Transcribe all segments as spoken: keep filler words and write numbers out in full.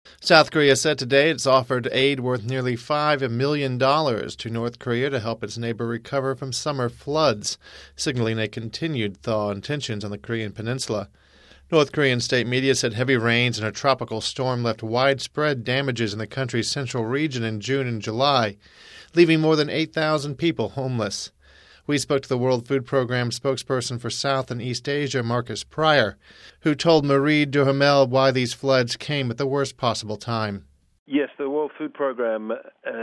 South Korea said today it's offered aid worth nearly five million dollars to North Korea to help its neighbor recover from summer floods, signaling a continued thaw in tensions on the Korean peninsula. North Korean state media said heavy rains and a tropical storm left widespread damages in the country's central region in June and July, leaving more than eight thousand people homeless. We spoke to the World Food Program spokesperson for South and East Asia, Marcus Pryor, who told Marie Duhamel why these floods came at the worst possible time. Yes, the World Food Program uh,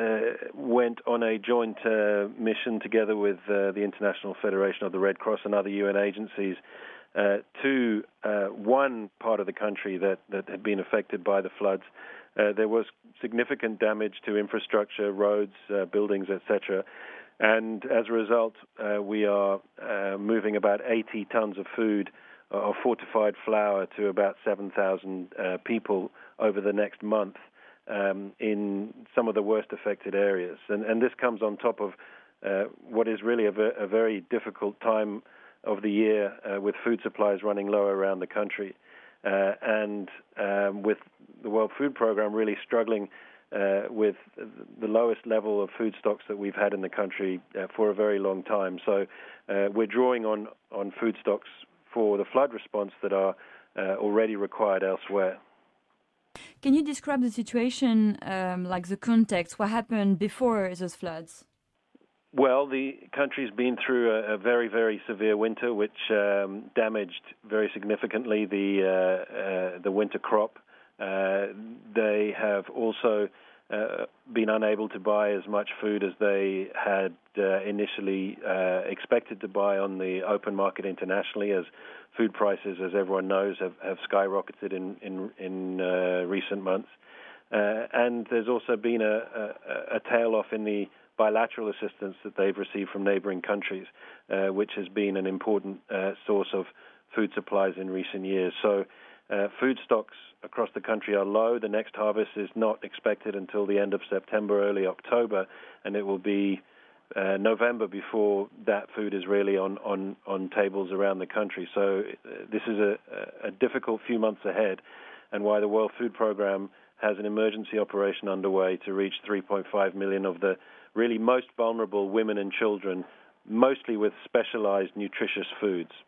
went on a joint uh, mission together with uh, the International Federation of the Red Cross and other U N agencies uh, to uh, one part of the country that, that had been affected by the floods. Uh, there was significant damage to infrastructure, roads, uh, buildings, et cetera. And as a result, uh, we are uh, moving about eighty tons of food uh, or fortified flour to about seven thousand uh, people over the next month um, in some of the worst affected areas. And, and this comes on top of uh, what is really a, ver- a very difficult time of the year uh, with food supplies running low around the country. Uh, and um, with the World Food Program really struggling Uh, with the lowest level of food stocks that we've had in the country uh, for a very long time. So uh, we're drawing on, on food stocks for the flood response that are uh, already required elsewhere. Can you describe the situation, um, like the context, what happened before those floods? Well, the country's been through a, a very, very severe winter, which um, damaged very significantly the, uh, uh, the winter crop. Uh, they have also uh, been unable to buy as much food as they had uh, initially uh, expected to buy on the open market internationally, as food prices, as everyone knows, have, have skyrocketed in, in, in uh, recent months. Uh, and there's also been a, a, a tail-off in the bilateral assistance that they've received from neighboring countries, uh, which has been an important uh, source of food supplies in recent years. So Uh, food stocks across the country are low. The next harvest is not expected until the end of September, early October, and it will be uh, November before that food is really on, on, on tables around the country. So uh, this is a, a difficult few months ahead, and why the World Food Program has an emergency operation underway to reach three point five million of the really most vulnerable women and children, mostly with specialized nutritious foods.